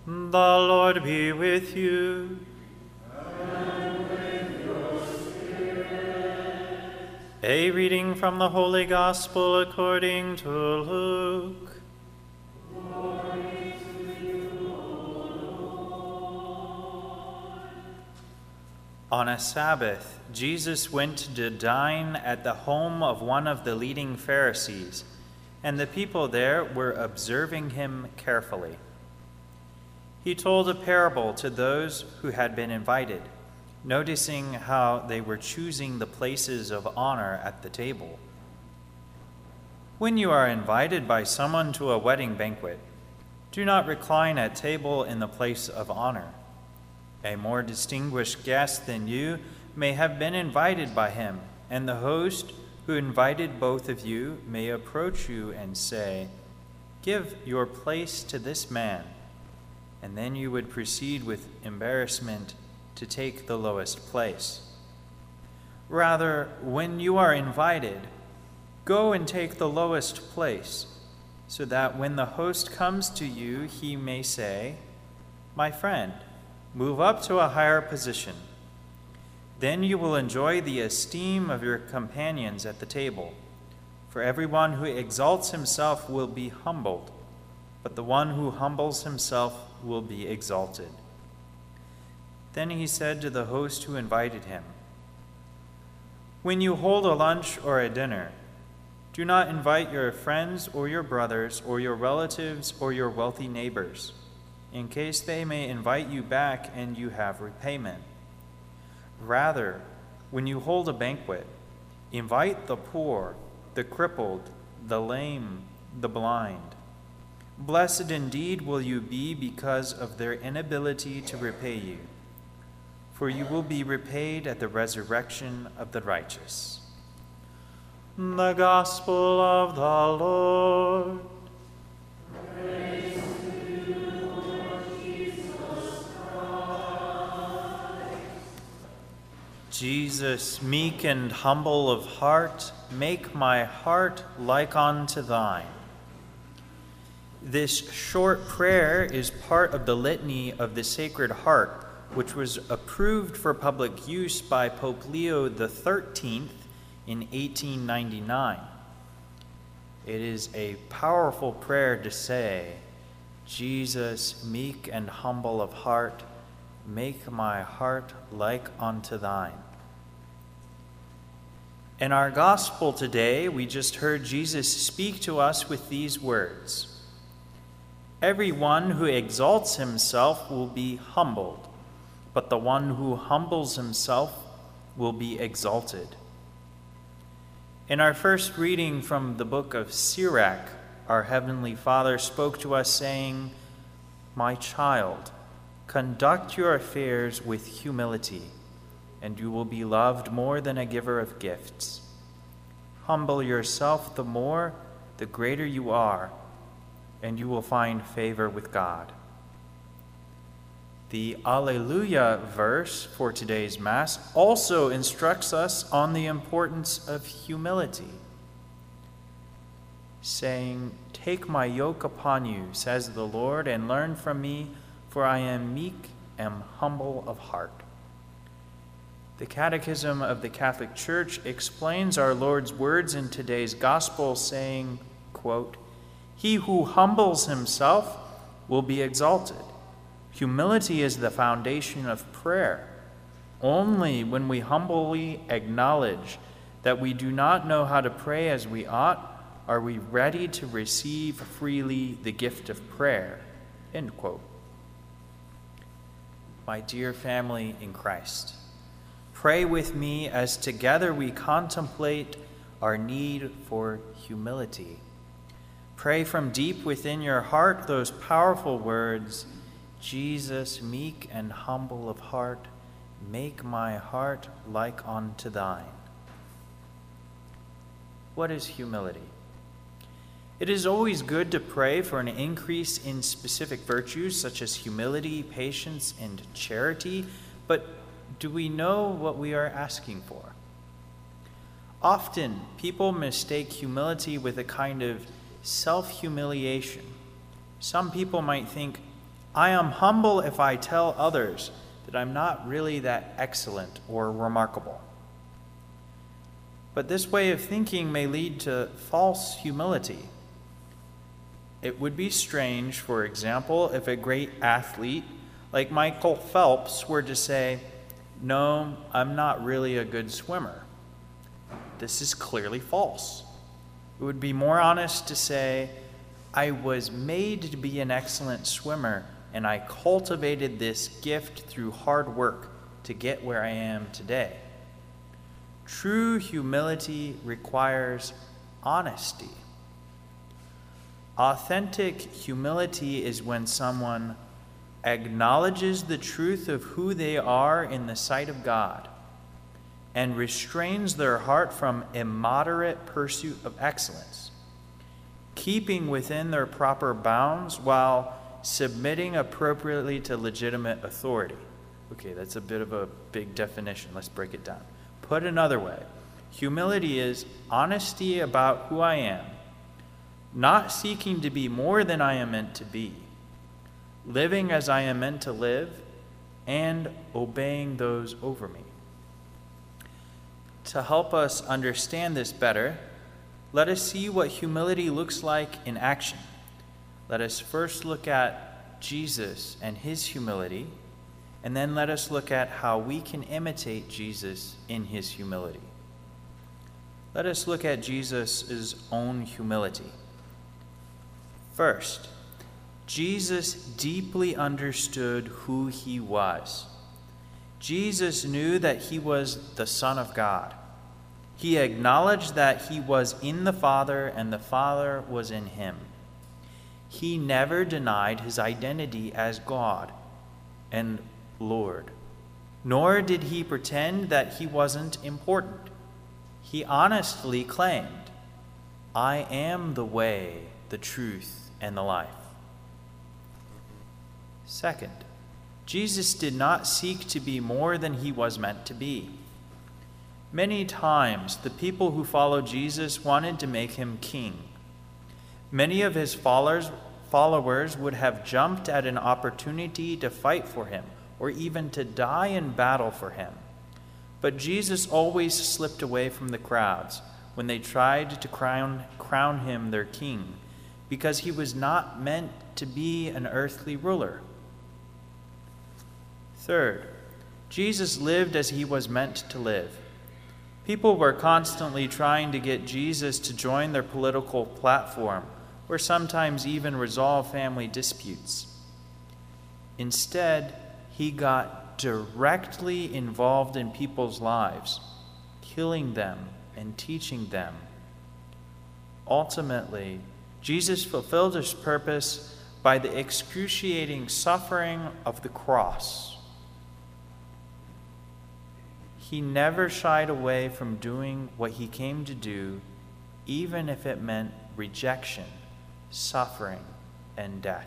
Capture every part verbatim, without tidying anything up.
The Lord be with you. And with your spirit. A reading from the Holy Gospel according to Luke. Glory to you, O Lord. On a Sabbath, Jesus went to dine at the home of one of the leading Pharisees, and the people there were observing him carefully. He told a parable to those who had been invited, noticing how they were choosing the places of honor at the table. When you are invited by someone to a wedding banquet, do not recline at table in the place of honor. A more distinguished guest than you may have been invited by him, and the host who invited both of you may approach you and say, "Give your place to this man," and then you would proceed with embarrassment to take the lowest place. Rather, when you are invited, go and take the lowest place, so that when the host comes to you, he may say, "My friend, move up to a higher position." Then you will enjoy the esteem of your companions at the table. For everyone who exalts himself will be humbled, but the one who humbles himself will be exalted. Then he said to the host who invited him, "When you hold a lunch or a dinner, do not invite your friends or your brothers or your relatives or your wealthy neighbors, in case they may invite you back and you have repayment. Rather, when you hold a banquet, invite the poor, the crippled, the lame, the blind. Blessed indeed will you be because of their inability to repay you, for you will be repaid at the resurrection of the righteous." The Gospel of the Lord. Praise to you, Lord Jesus Christ. Jesus, meek and humble of heart, make my heart like unto thine. This short prayer is part of the Litany of the Sacred Heart, which was approved for public use by Pope Leo the thirteenth in eighteen ninety-nine. It is a powerful prayer to say, "Jesus, meek and humble of heart, make my heart like unto thine." In our gospel today, we just heard Jesus speak to us with these words: "Everyone who exalts himself will be humbled, but the one who humbles himself will be exalted." In our first reading from the book of Sirach, our Heavenly Father spoke to us saying, "My child, conduct your affairs with humility, and you will be loved more than a giver of gifts. Humble yourself the more, the greater you are, and you will find favor with God." The Alleluia verse for today's Mass also instructs us on the importance of humility, saying, "Take my yoke upon you, says the Lord, and learn from me, for I am meek and humble of heart." The Catechism of the Catholic Church explains our Lord's words in today's Gospel, saying, quote, "He who humbles himself will be exalted." Humility is the foundation of prayer. Only when we humbly acknowledge that we do not know how to pray as we ought are we ready to receive freely the gift of prayer. End quote. My dear family in Christ, pray with me as together we contemplate our need for humility. Pray from deep within your heart those powerful words, "Jesus, meek and humble of heart, make my heart like unto thine." What is humility? It is always good to pray for an increase in specific virtues such as humility, patience, and charity, but do we know what we are asking for? Often, people mistake humility with a kind of self-humiliation. Some people might think, I am humble if I tell others that I'm not really that excellent or remarkable. But this way of thinking may lead to false humility. It would be strange, for example, if a great athlete like Michael Phelps were to say, "No, I'm not really a good swimmer." This is clearly false. It would be more honest to say, "I was made to be an excellent swimmer, and I cultivated this gift through hard work to get where I am today." True humility requires honesty. Authentic humility is when someone acknowledges the truth of who they are in the sight of God and restrains their heart from immoderate pursuit of excellence, keeping within their proper bounds while submitting appropriately to legitimate authority. Okay, that's a bit of a big definition. Let's break it down. Put another way, humility is honesty about who I am, not seeking to be more than I am meant to be, living as I am meant to live, and obeying those over me. To help us understand this better, let us see what humility looks like in action. Let us first look at Jesus and his humility, and then let us look at how we can imitate Jesus in his humility. Let us look at Jesus' own humility. First, Jesus deeply understood who he was. Jesus knew that he was the Son of God. He acknowledged that he was in the Father and the Father was in him. He never denied his identity as God and Lord, nor did he pretend that he wasn't important. He honestly claimed, "I am the way, the truth, and the life." Second, Jesus did not seek to be more than he was meant to be. Many times, the people who followed Jesus wanted to make him king. Many of his followers, followers would have jumped at an opportunity to fight for him or even to die in battle for him. But Jesus always slipped away from the crowds when they tried to crown, crown him their king, because he was not meant to be an earthly ruler. Third, Jesus lived as he was meant to live. People were constantly trying to get Jesus to join their political platform, or sometimes even resolve family disputes. Instead, he got directly involved in people's lives, healing them and teaching them. Ultimately, Jesus fulfilled his purpose by the excruciating suffering of the cross. He never shied away from doing what he came to do, even if it meant rejection, suffering, and death.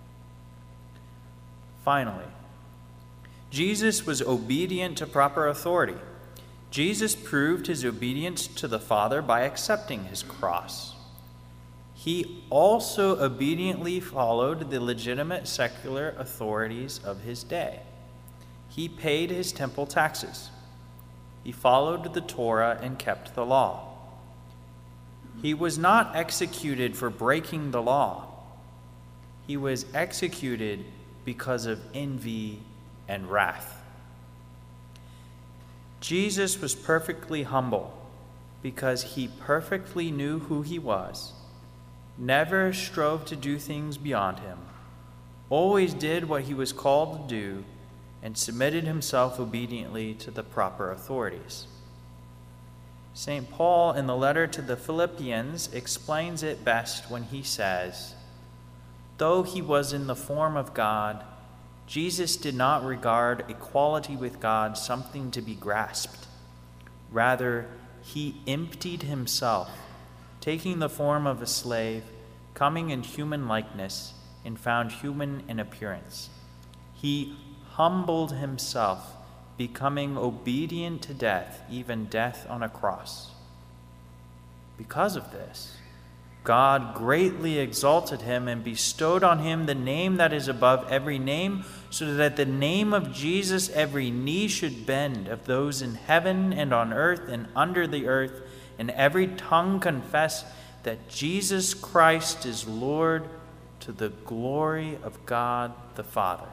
Finally, Jesus was obedient to proper authority. Jesus proved his obedience to the Father by accepting his cross. He also obediently followed the legitimate secular authorities of his day. He paid his temple taxes. He followed the Torah and kept the law. He was not executed for breaking the law. He was executed because of envy and wrath. Jesus was perfectly humble because he perfectly knew who he was, never strove to do things beyond him, always did what he was called to do, and submitted himself obediently to the proper authorities. Saint Paul, in the letter to the Philippians, explains it best when he says, "Though he was in the form of God, Jesus did not regard equality with God something to be grasped. Rather, he emptied himself, taking the form of a slave, coming in human likeness, and found human in appearance. He humbled himself, becoming obedient to death, even death on a cross. Because of this, God greatly exalted him and bestowed on him the name that is above every name, so that at the name of Jesus every knee should bend, of those in heaven and on earth and under the earth, and every tongue confess that Jesus Christ is Lord, to the glory of God the Father.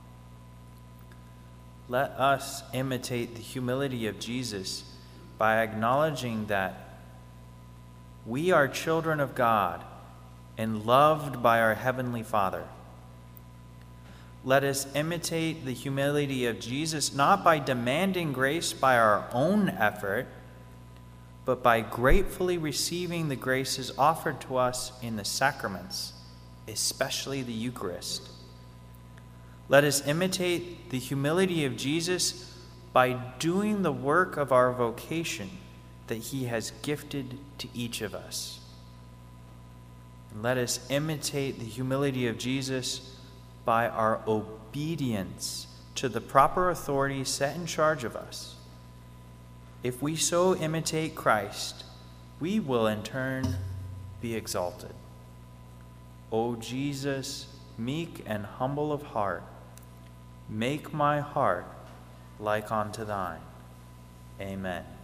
Let us imitate the humility of Jesus by acknowledging that we are children of God and loved by our Heavenly Father. Let us imitate the humility of Jesus not by demanding grace by our own effort, but by gratefully receiving the graces offered to us in the sacraments, especially the Eucharist. Let us imitate the humility of Jesus by doing the work of our vocation that he has gifted to each of us. And let us imitate the humility of Jesus by our obedience to the proper authority set in charge of us. If we so imitate Christ, we will in turn be exalted. O Jesus, meek and humble of heart, make my heart like unto thine. Amen.